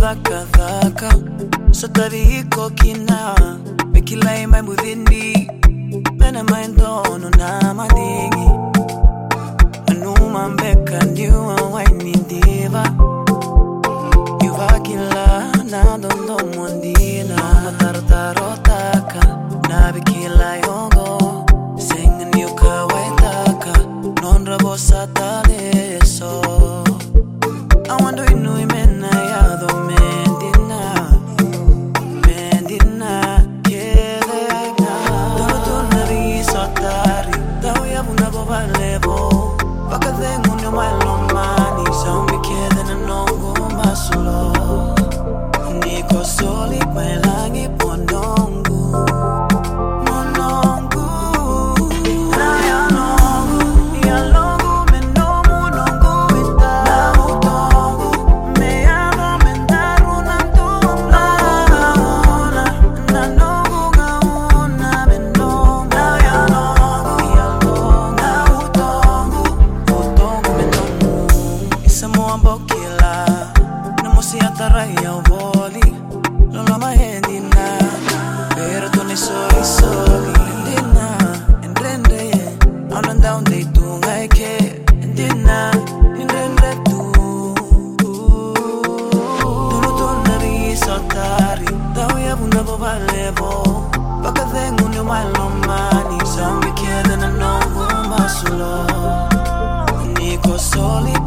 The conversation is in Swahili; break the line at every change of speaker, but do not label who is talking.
dhaka dhaka Sotari iko kina Mekila imai mudhindi Mena maendono na mandingi Manuma mbeka ndiwa waini diva Yuva kila na dondo mwandina Matartaro taka Nabi kila yongo Sengen yuka waitaka Non rabo satale so I wonder if you mena yado Mendina Kedegna Dulu nari sotari Tau ya buna boba lebo Baka dengu nyo malomani Saumbi kede na nongo masulo Niko soli kwelangi pondongu Raya voli Lola mahendina Pero tu ne soli Endina Endrende Up and down they do like it Endina Endrende tu Dulu tu nari sotari Tau ya buna boba lebo Baka dengu nyo malomani Sambi kede na nongo masulo Niko soli